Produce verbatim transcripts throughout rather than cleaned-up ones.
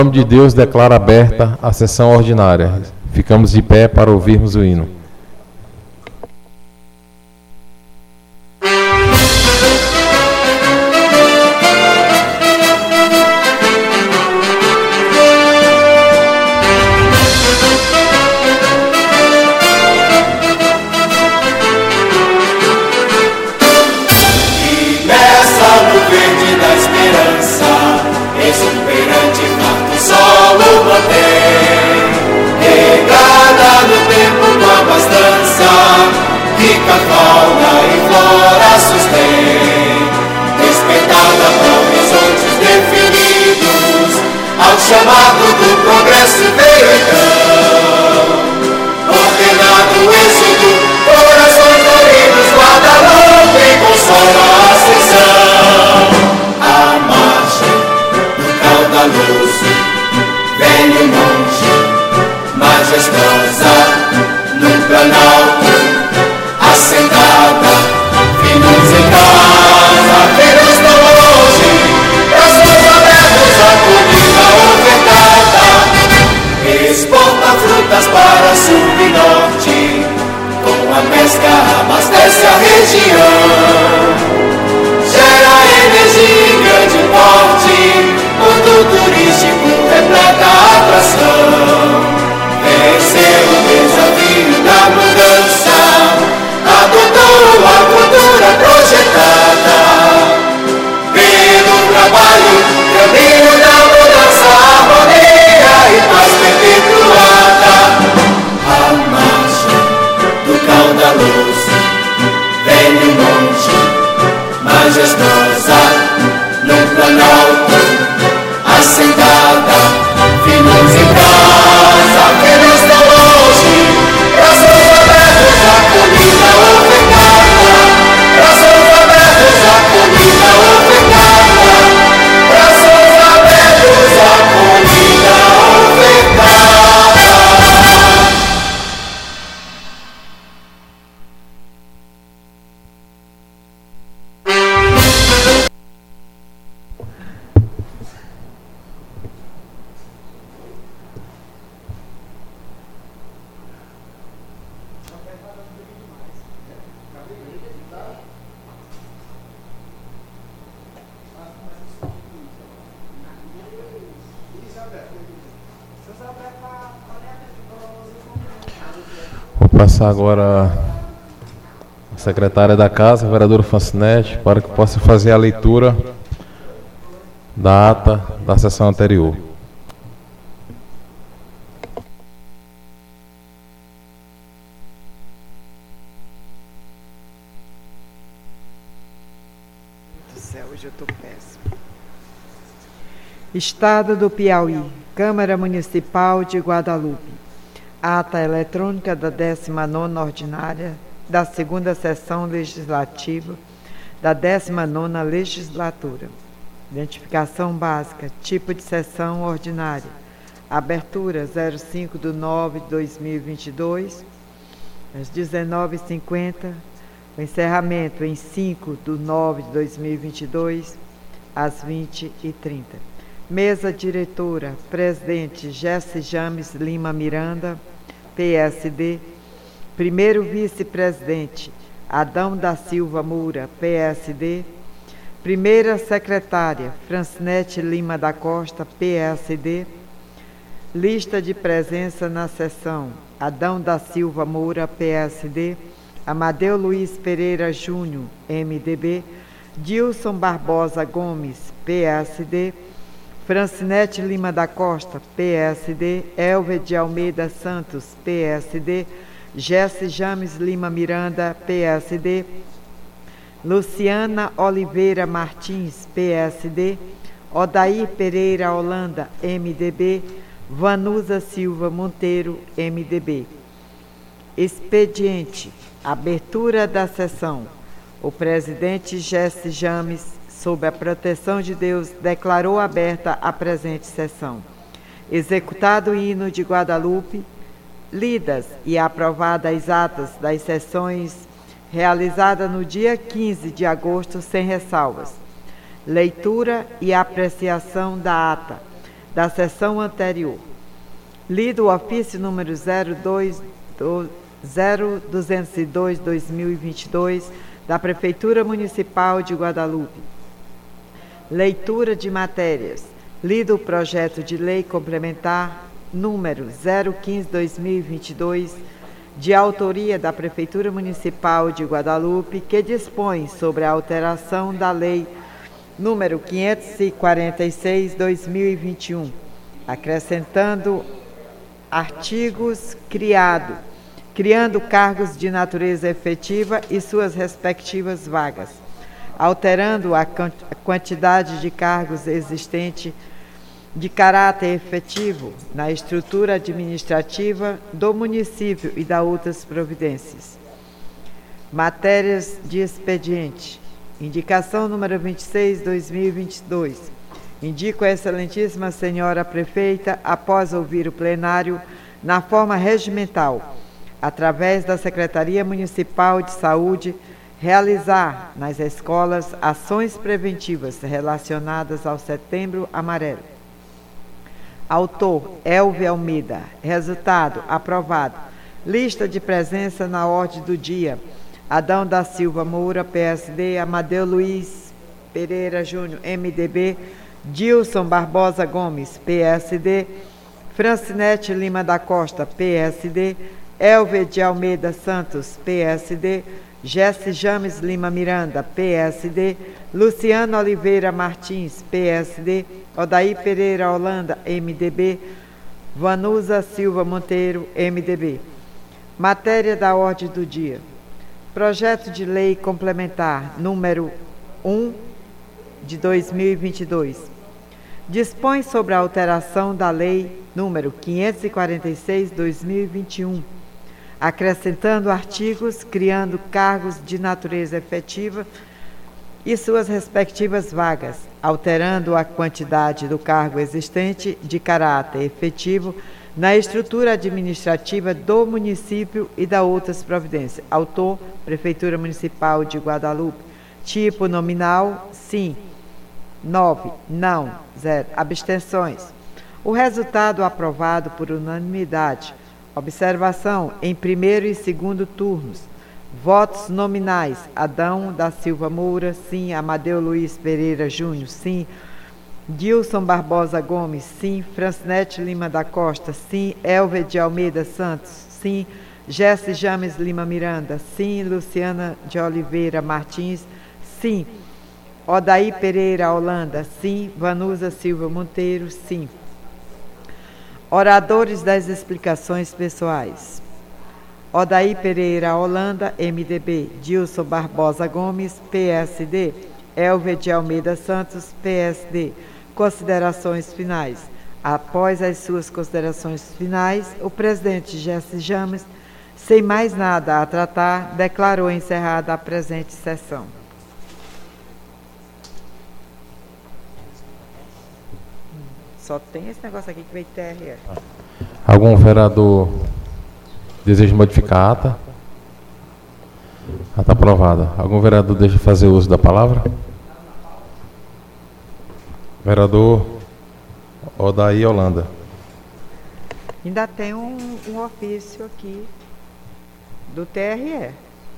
Em nome de Deus, declaro aberta a sessão ordinária. Ficamos de pé para ouvirmos o hino. Chamado do progresso veio então, ordenado êxodo, corações doridos, Guadalupe consola a ascensão. A marcha do caudaloso, velho monte, majestosa, no planalto, assentada, filhos em casa, filhos tão longe, braços abertos, acolhida ofertada, exporta frutas para sul e norte, com a pesca abastece a região, gera energia em grande porte, ponto turístico repleta a atração, venceu o desafio da mudança, adotou a cultura projetada, pelo trabalho, caminho da mudança, harmonia e paz perpetuada. A marcha do caudaloso, velho monte, majestosa, no planalto, assentada, filhos em casa, filhos tão longe, braços abertos, acolhida ofertada, braços abertos, acolhida ofertada, braços abertos, acolhida ofertada. Vou passar agora a secretária da Casa, a vereadora Fancinete, para que possa fazer a leitura da ata da sessão anterior. Hoje eu tô péssimo. Estado do Piauí, Câmara Municipal de Guadalupe. Ata eletrônica da décima nona ordinária da segunda sessão legislativa da décima nona legislatura. Identificação básica, tipo de sessão ordinária. Abertura zero cinco de nove de dois mil e vinte e dois, às dezenove e cinquenta. O encerramento em cinco de nove de dois mil e vinte e dois, às vinte e trinta. Mesa diretora, presidente Jesse James Lima Miranda, P S D. Primeiro vice-presidente, Adão da Silva Moura, P S D. Primeira secretária, Francinete Lima da Costa, P S D. Lista de presença na sessão, Adão da Silva Moura, P S D. Amadeu Luiz Pereira Júnior, M D B. Dilson Barbosa Gomes, P S D. Francinete Lima da Costa, P S D. Elver de Almeida Santos, P S D. Jesse James Lima Miranda, P S D. Luciana Oliveira Martins, P S D. Odair Pereira Holanda, M D B. Vanusa Silva Monteiro, M D B. Expediente. Abertura da sessão. O presidente Jesse James, sob a proteção de Deus, declarou aberta a presente sessão. Executado o hino de Guadalupe, lidas e aprovadas as atas das sessões realizadas no dia quinze de agosto, sem ressalvas. Leitura e apreciação da ata. da sessão anterior. Lido o ofício número zero duzentos e dois barra dois mil e vinte e dois da Prefeitura Municipal de Guadalupe. Leitura de matérias. Lido o projeto de lei complementar número zero quinze barra dois mil e vinte e dois, de autoria da Prefeitura Municipal de Guadalupe, que dispõe sobre a alteração da lei número quinhentos e quarenta e seis barra dois mil e vinte e um, acrescentando artigos criado, criando cargos de natureza efetiva e suas respectivas vagas, alterando a quantidade de cargos existente de caráter efetivo na estrutura administrativa do município e da outras providências. Matérias de expediente. Indicação número vinte e seis barra dois mil e vinte e dois. Indico a excelentíssima senhora prefeita, após ouvir o plenário, na forma regimental, através da Secretaria Municipal de Saúde, realizar nas escolas ações preventivas relacionadas ao Setembro Amarelo. Autor, Elvio Almeida. Resultado, aprovado. Lista de presença na ordem do dia. Adão da Silva Moura, P S D, Amadeu Luiz Pereira Júnior, M D B, Dilson Barbosa Gomes, P S D, Francinete Lima da Costa, P S D, Elvio de Almeida Santos, P S D, Jesse James Lima Miranda, P S D, Luciano Oliveira Martins, P S D, Odaí Pereira Holanda, M D B, Vanusa Silva Monteiro, M D B. Matéria da ordem do dia. Projeto de lei complementar número um de dois mil e vinte e dois. Dispõe sobre a alteração da lei número quinhentos e quarenta e seis barra dois mil e vinte e um, acrescentando artigos, criando cargos de natureza efetiva e suas respectivas vagas, alterando a quantidade do cargo existente de caráter efetivo na estrutura administrativa do município e da outras providências. Autor, Prefeitura Municipal de Guadalupe. Tipo nominal, sim. nove, não, zero. Abstenções. O resultado aprovado por unanimidade. Observação em primeiro e segundo turnos. Votos nominais: Adão da Silva Moura, sim. Amadeu Luiz Pereira Júnior, sim. Dilson Barbosa Gomes, sim. Francinete Lima da Costa, sim. Elvio de Almeida Santos, sim. Jesse James Lima Miranda, sim. Luciana de Oliveira Martins, sim. Odaí Pereira Holanda, sim. Vanusa Silva Monteiro, sim. Oradores das explicações pessoais. Odaí Pereira Holanda, M D B. Dilson Barbosa Gomes, P S D. Elvio de Almeida Santos, P S D. Considerações finais. Após as suas considerações finais, o presidente Jesse James, sem mais nada a tratar, declarou encerrada a presente sessão. Só tem esse negócio aqui que veio T R E. Algum vereador deseja modificar a ata? Ata aprovada. Algum vereador deseja fazer uso da palavra? Vereador Odaí Holanda. Ainda tem um, um ofício aqui do T R E.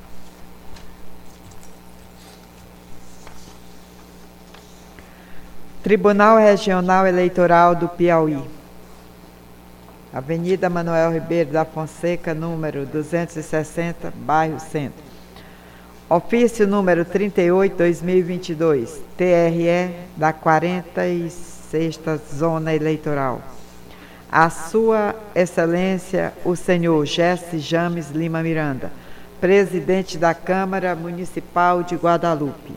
Tribunal Regional Eleitoral do Piauí. Avenida Manuel Ribeiro da Fonseca, número duzentos e sessenta, bairro Centro. Ofício número trinta e oito barra dois mil e vinte e dois, T R E da quarenta e sexta Zona Eleitoral. A Sua Excelência, o senhor Jesse James Lima Miranda, presidente da Câmara Municipal de Guadalupe.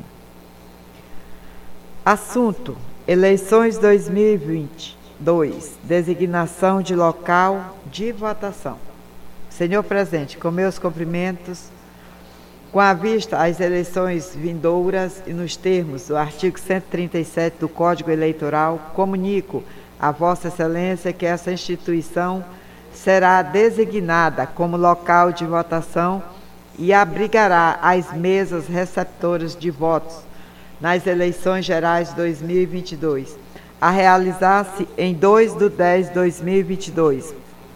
Assunto: Eleições dois mil e vinte e dois, designação de local de votação. Senhor presidente, com meus cumprimentos, com a vista às eleições vindouras e nos termos do artigo cento e trinta e sete do Código Eleitoral, comunico a Vossa Excelência que essa instituição será designada como local de votação e abrigará as mesas receptoras de votos nas eleições gerais de dois mil e vinte e dois, a realizar-se em dois de dez de dois mil e vinte e dois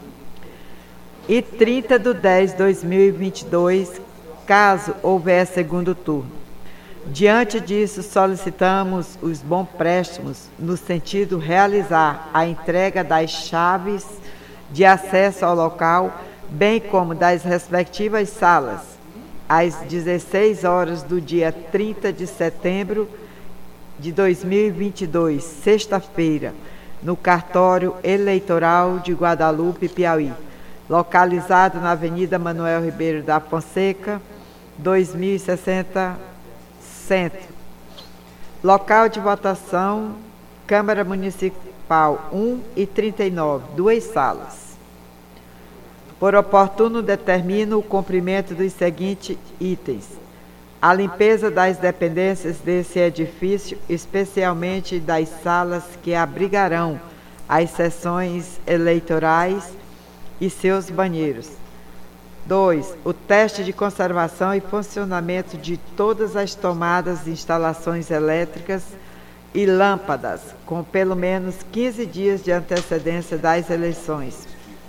e trinta de dez de dois mil e vinte e dois, caso houver segundo turno. Diante disso, solicitamos os bons préstimos no sentido de realizar a entrega das chaves de acesso ao local, bem como das respectivas salas, às dezesseis horas do dia trinta de setembro de dois mil e vinte e dois, sexta-feira, no cartório eleitoral de Guadalupe, Piauí, localizado na Avenida Manuel Ribeiro da Fonseca, dois mil e sessenta, Centro. Local de votação, Câmara Municipal um e trinta e nove, duas salas. Por oportuno, determino o cumprimento dos seguintes itens: a limpeza das dependências desse edifício, especialmente das salas que abrigarão as sessões eleitorais e seus banheiros. dois. O teste de conservação e funcionamento de todas as tomadas e instalações elétricas e lâmpadas, com pelo menos quinze dias de antecedência das eleições.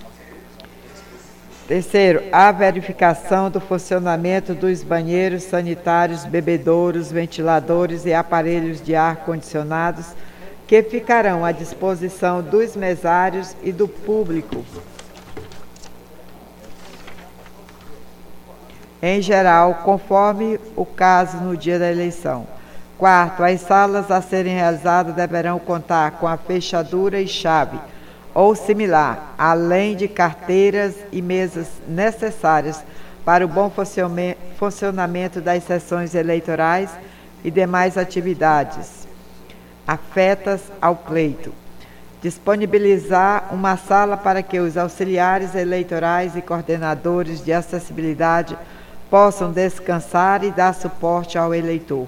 Terceiro, a verificação do funcionamento dos banheiros sanitários, bebedouros, ventiladores e aparelhos de ar-condicionados que ficarão à disposição dos mesários e do público, em geral, conforme o caso no dia da eleição. Quarto, as salas a serem realizadas deverão contar com a fechadura e chave, ou similar, além de carteiras e mesas necessárias para o bom funcionamento das sessões eleitorais e demais atividades afetas ao pleito. Disponibilizar uma sala para que os auxiliares eleitorais e coordenadores de acessibilidade possam descansar e dar suporte ao eleitor.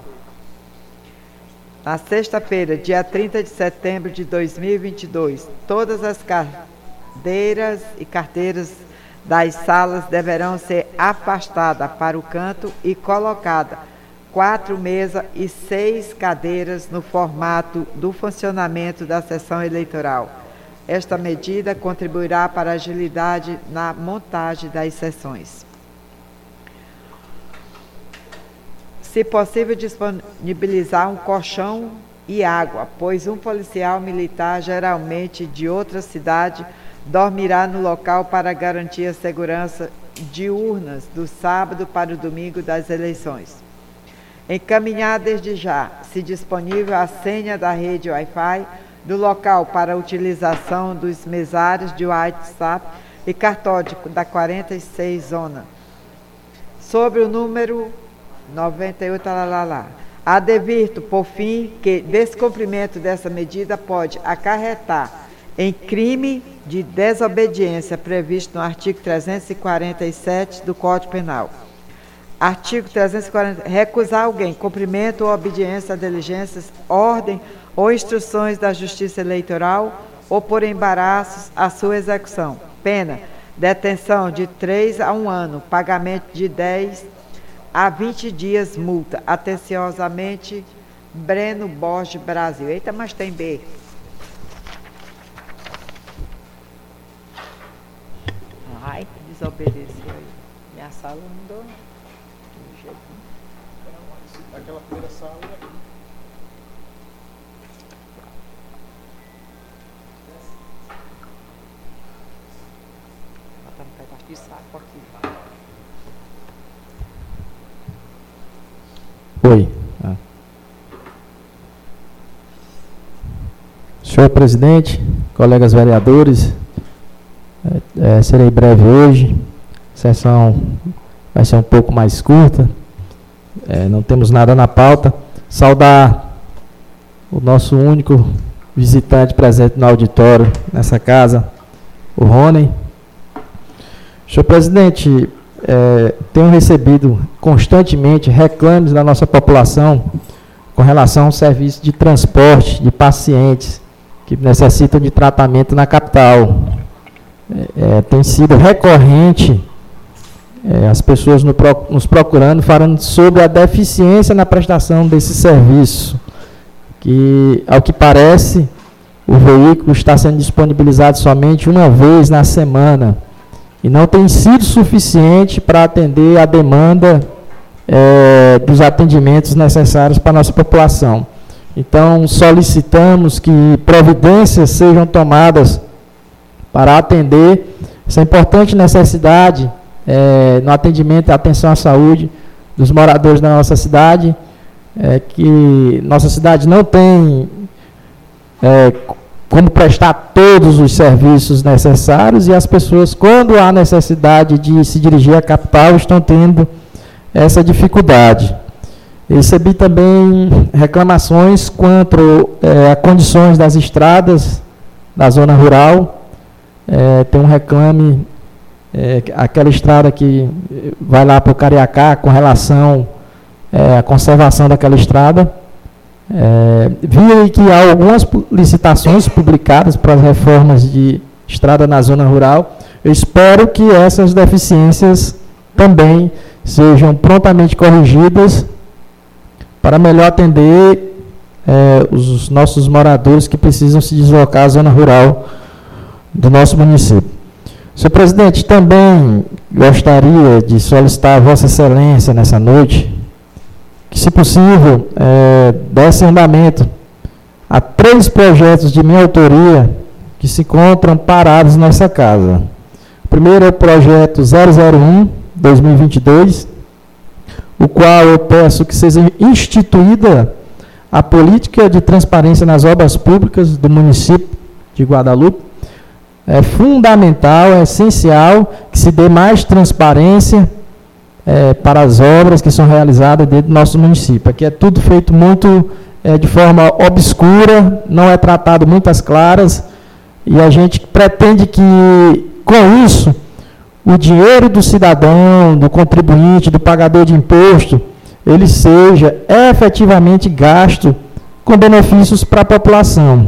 Na sexta-feira, dia trinta de setembro de dois mil e vinte e dois, todas as cadeiras e carteiras das salas deverão ser afastadas para o canto e colocadas quatro mesas e seis cadeiras no formato do funcionamento da sessão eleitoral. Esta medida contribuirá para a agilidade na montagem das sessões. Se possível, disponibilizar um colchão e água, pois um policial militar, geralmente de outra cidade, dormirá no local para garantir a segurança de urnas do sábado para o domingo das eleições. Encaminhar desde já, se disponível, a senha da rede Wi-Fi do local para a utilização dos mesários de WhatsApp e cartório da quarenta e seis zona. Sobre o número noventa e oito, lá, lá, lá. Advirto, por fim, que descumprimento dessa medida pode acarretar em crime de desobediência previsto no artigo trezentos e quarenta e sete do Código Penal. Artigo trezentos e quarenta, recusar alguém cumprimento ou obediência a diligências, ordem ou instruções da Justiça Eleitoral ou por embaraços à sua execução. Pena, detenção de três a um ano, pagamento de dez a vinte dias, multa. Atenciosamente, Breno Borges, Brasil. Eita, mas tem B. Ai, que desobedeceu aí. Minha sala não deu. Aquela primeira sala aí. Botar um pedaço de saco aqui. Oi. Ah. Senhor presidente, colegas vereadores, é, é, serei breve hoje. A sessão vai ser um pouco mais curta. É, não temos nada na pauta. Saudar o nosso único visitante presente no auditório nessa casa, o Rony. Senhor presidente, É, tenho recebido constantemente reclames da nossa população com relação ao serviço de transporte de pacientes que necessitam de tratamento na capital. É, é, tem sido recorrente é, as pessoas no, nos procurando, falando sobre a deficiência na prestação desse serviço, que, ao que parece, o veículo está sendo disponibilizado somente uma vez na semana e não tem sido suficiente para atender a demanda é, dos atendimentos necessários para a nossa população. Então, solicitamos que providências sejam tomadas para atender essa importante necessidade é, no atendimento e atenção à saúde dos moradores da nossa cidade, é, que nossa cidade não tem é, como prestar todos os serviços necessários e as pessoas, quando há necessidade de se dirigir à capital, estão tendo essa dificuldade. Recebi também reclamações quanto é, a condições das estradas da zona rural. É, tem um reclame, é, aquela estrada que vai lá para o Cariacá com relação é, à conservação daquela estrada. É, vi que há algumas licitações publicadas para as reformas de estrada na zona rural. Eu espero que essas deficiências também sejam prontamente corrigidas para melhor atender é, os nossos moradores que precisam se deslocar à zona rural do nosso município. Senhor presidente, também gostaria de solicitar a Vossa Excelência nessa noite que, se possível, é, desse andamento a três projetos de minha autoria que se encontram parados nessa casa. O primeiro é o projeto zero zero um, dois mil e vinte e dois, o qual eu peço que seja instituída a política de transparência nas obras públicas do município de Guadalupe. É fundamental, é essencial que se dê mais transparência é, para as obras que são realizadas dentro do nosso município. Aqui é tudo feito muito é, de forma obscura, não é tratado muitas claras, e a gente pretende que, com isso, o dinheiro do cidadão, do contribuinte, do pagador de imposto, ele seja efetivamente gasto com benefícios para a população.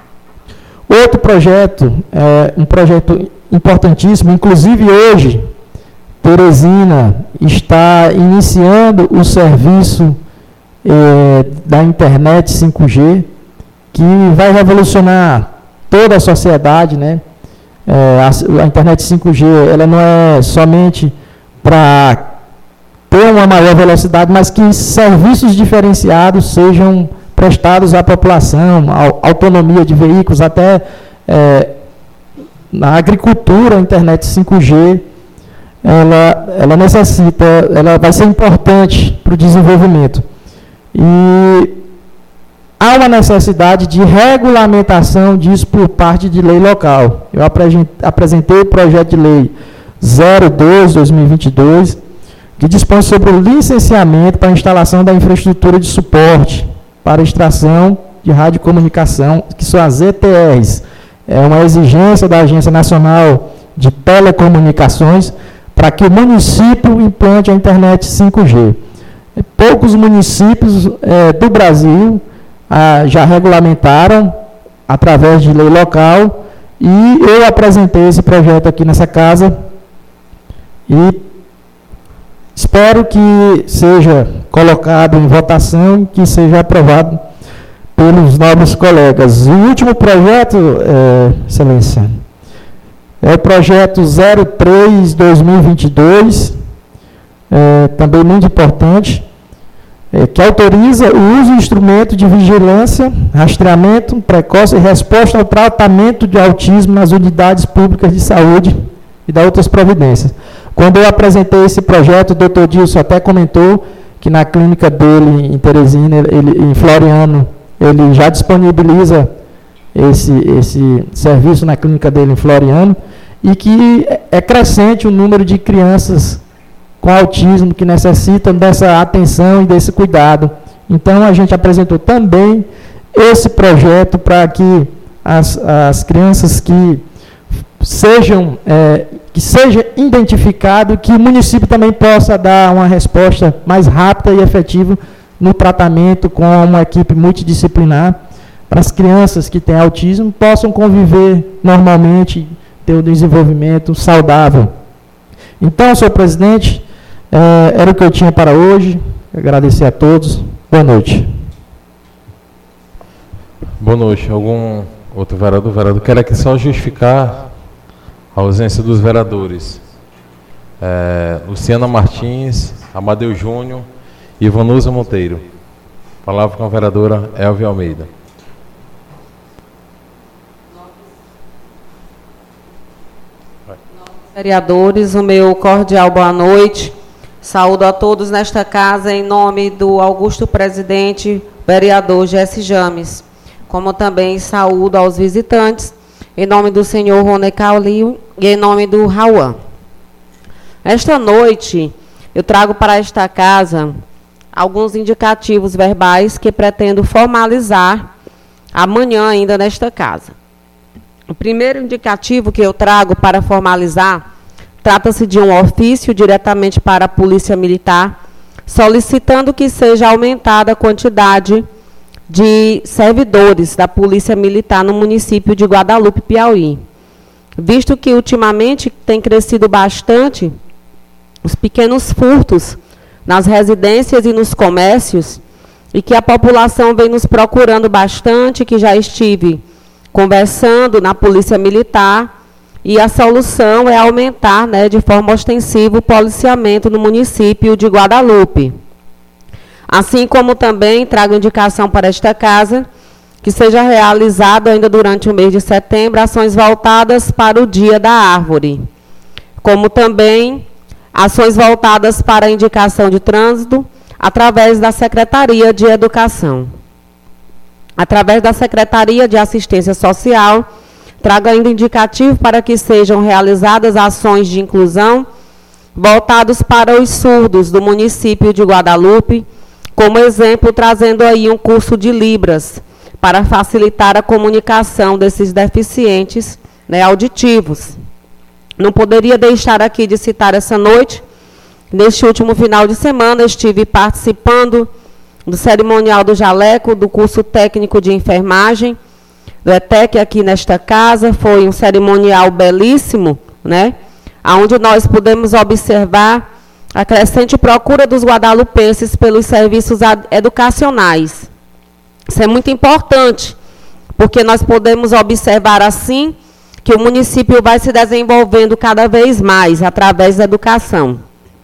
Outro projeto, é um projeto importantíssimo, inclusive hoje, Teresina está iniciando o serviço é, da internet cinco G, que vai revolucionar toda a sociedade, né? É, a, a internet cinco G, ela não é somente para ter uma maior velocidade, mas que serviços diferenciados sejam prestados à população, a autonomia de veículos, até é, na agricultura, a internet cinco G, ela, ela necessita, ela vai ser importante para o desenvolvimento. E há uma necessidade de regulamentação disso por parte de lei local. Eu apresentei o projeto de lei zero dois, dois mil e vinte e dois, que dispõe sobre o licenciamento para a instalação da infraestrutura de suporte para extração de radiocomunicação, que são as E T Rs. É uma exigência da Agência Nacional de Telecomunicações para que o município implante a internet cinco G. Poucos municípios é, do Brasil ah, já regulamentaram através de lei local, e eu apresentei esse projeto aqui nessa casa e espero que seja colocado em votação e que seja aprovado pelos nobres colegas. E o último projeto, é, Excelência, é o projeto zero três, dois mil e vinte e dois, é, também muito importante, é, que autoriza o uso de instrumento de vigilância, rastreamento precoce e resposta ao tratamento de autismo nas unidades públicas de saúde e da outras providências. Quando eu apresentei esse projeto, o doutor Dilson até comentou que na clínica dele em Teresina, ele, em Floriano, ele já disponibiliza esse, esse serviço na clínica dele em Floriano, e que é crescente o número de crianças com autismo que necessitam dessa atenção e desse cuidado. Então, a gente apresentou também esse projeto para que as, as crianças que sejam, é, que seja identificado, que o município também possa dar uma resposta mais rápida e efetiva no tratamento com uma equipe multidisciplinar, para as crianças que têm autismo possam conviver normalmente, ter um desenvolvimento saudável. Então, senhor presidente, é, era o que eu tinha para hoje. Agradecer a todos. Boa noite. Boa noite. Algum outro vereador, vereador, quero aqui só justificar a ausência dos vereadores. É, Luciana Martins, Amadeu Júnior e Ivanusa Monteiro. Palavra com a vereadora Elvia Almeida. Vereadores, o meu cordial boa noite. Saúdo a todos nesta casa em nome do augusto presidente, vereador Jesse James, como também saúdo aos visitantes, em nome do senhor Rony Caulio e em nome do Rauan. Esta noite, eu trago para esta casa alguns indicativos verbais que pretendo formalizar amanhã ainda nesta casa. O primeiro indicativo que eu trago para formalizar trata-se de um ofício diretamente para a Polícia Militar, solicitando que seja aumentada a quantidade de servidores da Polícia Militar no município de Guadalupe, Piauí. Visto que ultimamente tem crescido bastante os pequenos furtos nas residências e nos comércios, e que a população vem nos procurando bastante, que já estive conversando na Polícia Militar, e a solução é aumentar, né, de forma ostensiva o policiamento no município de Guadalupe. Assim como também trago indicação para esta casa, que seja realizado ainda durante o mês de setembro, ações voltadas para o Dia da Árvore, como também ações voltadas para a indicação de trânsito, através da Secretaria de Educação. Através da Secretaria de Assistência Social, trago ainda indicativo para que sejam realizadas ações de inclusão voltados para os surdos do município de Guadalupe, como exemplo, trazendo aí um curso de Libras, para facilitar a comunicação desses deficientes, né, auditivos. Não poderia deixar aqui de citar essa noite. Neste último final de semana, estive participando do cerimonial do Jaleco, do curso técnico de enfermagem, do E T E C aqui nesta casa. Foi um cerimonial belíssimo, né, onde nós pudemos observar a crescente procura dos guadalupenses pelos serviços educacionais. Isso é muito importante, porque nós podemos observar assim que o município vai se desenvolvendo cada vez mais através da educação.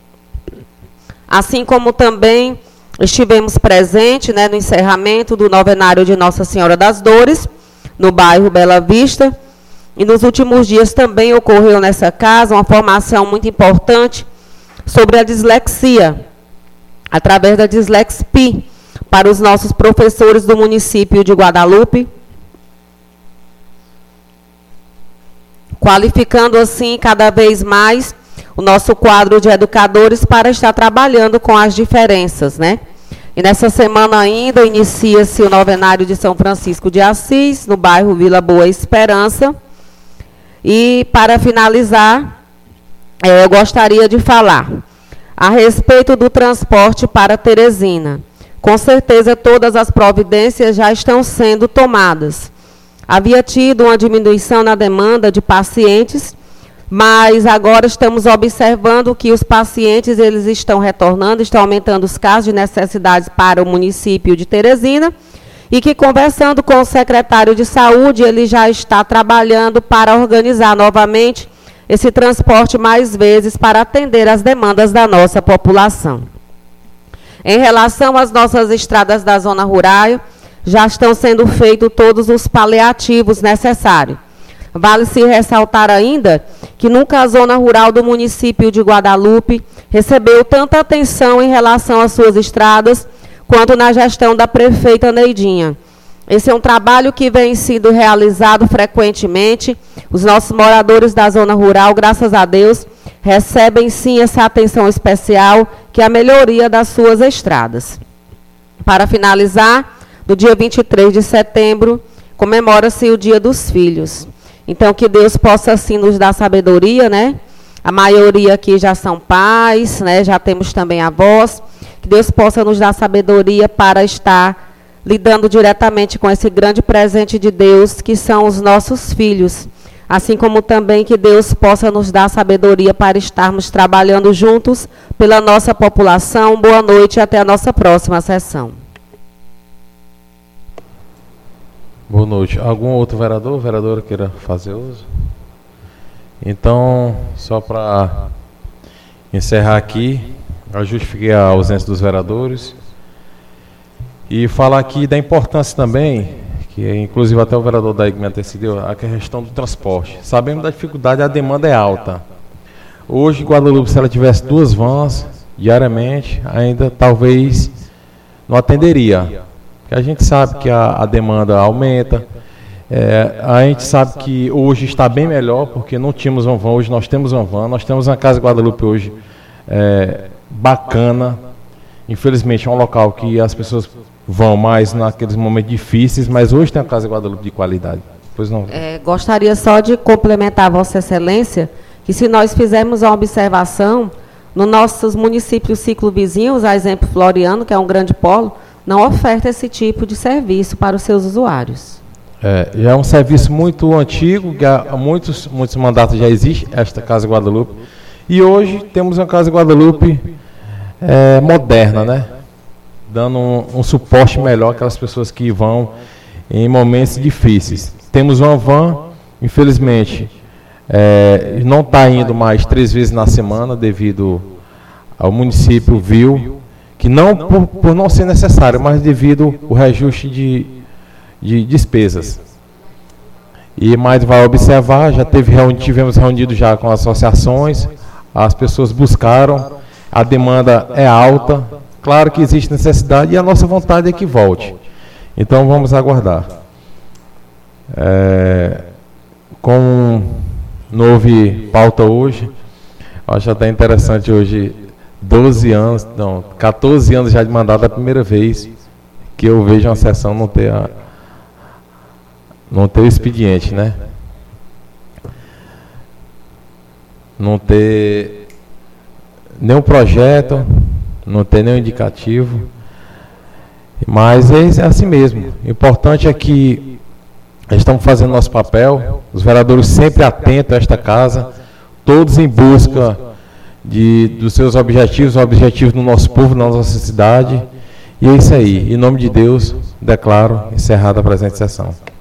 Assim como também estivemos presentes, né, no encerramento do novenário de Nossa Senhora das Dores, no bairro Bela Vista, e nos últimos dias também ocorreu nessa casa uma formação muito importante sobre a dislexia, através da Dislexpi, para os nossos professores do município de Guadalupe, qualificando assim cada vez mais o nosso quadro de educadores para estar trabalhando com as diferenças, né? E nessa semana ainda inicia-se o novenário de São Francisco de Assis, no bairro Vila Boa Esperança. E, para finalizar, é, eu gostaria de falar a respeito do transporte para Teresina. Com certeza, todas as providências já estão sendo tomadas. Havia tido uma diminuição na demanda de pacientes, mas agora estamos observando que os pacientes eles estão retornando, estão aumentando os casos de necessidades para o município de Teresina, e que, conversando com o secretário de Saúde, ele já está trabalhando para organizar novamente esse transporte mais vezes para atender às demandas da nossa população. Em relação às nossas estradas da zona rural, já estão sendo feitos todos os paliativos necessários. Vale-se ressaltar ainda que nunca a zona rural do município de Guadalupe recebeu tanta atenção em relação às suas estradas, quanto na gestão da prefeita Neidinha. Esse é um trabalho que vem sendo realizado frequentemente. Os nossos moradores da zona rural, graças a Deus, recebem sim essa atenção especial, que é a melhoria das suas estradas. Para finalizar, no dia vinte e três de setembro, comemora-se o Dia dos Filhos. Então, que Deus possa, assim, nos dar sabedoria, né? A maioria aqui já são pais, né? Já temos também avós. Que Deus possa nos dar sabedoria para estar lidando diretamente com esse grande presente de Deus, que são os nossos filhos. Assim como também que Deus possa nos dar sabedoria para estarmos trabalhando juntos pela nossa população. Boa noite e até a nossa próxima sessão. Boa noite. Algum outro vereador, vereadora queira fazer uso? Então, só para encerrar aqui, eu justifiquei a ausência dos vereadores e falar aqui da importância também, que inclusive até o vereador da I G M E antecedeu, a questão do transporte. Sabemos da dificuldade, a demanda é alta. Hoje, em Guadalupe, se ela tivesse duas vans diariamente, ainda talvez não atenderia. A gente sabe que a, a demanda aumenta, é, a gente sabe que hoje está bem melhor, porque não tínhamos uma van, hoje nós temos uma van, nós temos uma Casa Guadalupe hoje é, bacana. Infelizmente é um local que as pessoas vão mais naqueles momentos difíceis, mas hoje tem uma Casa Guadalupe de qualidade. Pois não. É, gostaria só de complementar a Vossa Excelência, que se nós fizermos a observação, nos nossos municípios ciclo vizinhos, a exemplo Floriano, que é um grande polo, não oferta esse tipo de serviço para os seus usuários. É, já é um serviço muito antigo, que há muitos, muitos mandatos já existe, esta Casa Guadalupe. E hoje temos uma Casa Guadalupe é, moderna, né? Dando um, um suporte melhor àquelas pessoas que vão em momentos difíceis. Temos uma van, infelizmente, é, não está indo mais três vezes na semana, devido ao município viu que não por, por não ser necessário, mas devido ao reajuste de, de despesas. E mais vai observar, já teve reuni, tivemos reunido já com as associações, as pessoas buscaram, a demanda é alta, claro que existe necessidade e a nossa vontade é que volte. Então vamos aguardar. É, como não houve pauta hoje, acho até interessante hoje, doze anos, não, quatorze anos já de mandato, é a primeira vez que eu vejo uma sessão não ter, a, não ter o expediente, né? Não ter nenhum projeto, não ter nenhum indicativo, mas é assim mesmo. O importante é que estamos fazendo nosso papel, os vereadores sempre atentos a esta casa, todos em busca de, dos seus objetivos, objetivos do nosso povo, da nossa cidade. E é isso aí. Em nome de Deus, declaro encerrada a presente sessão.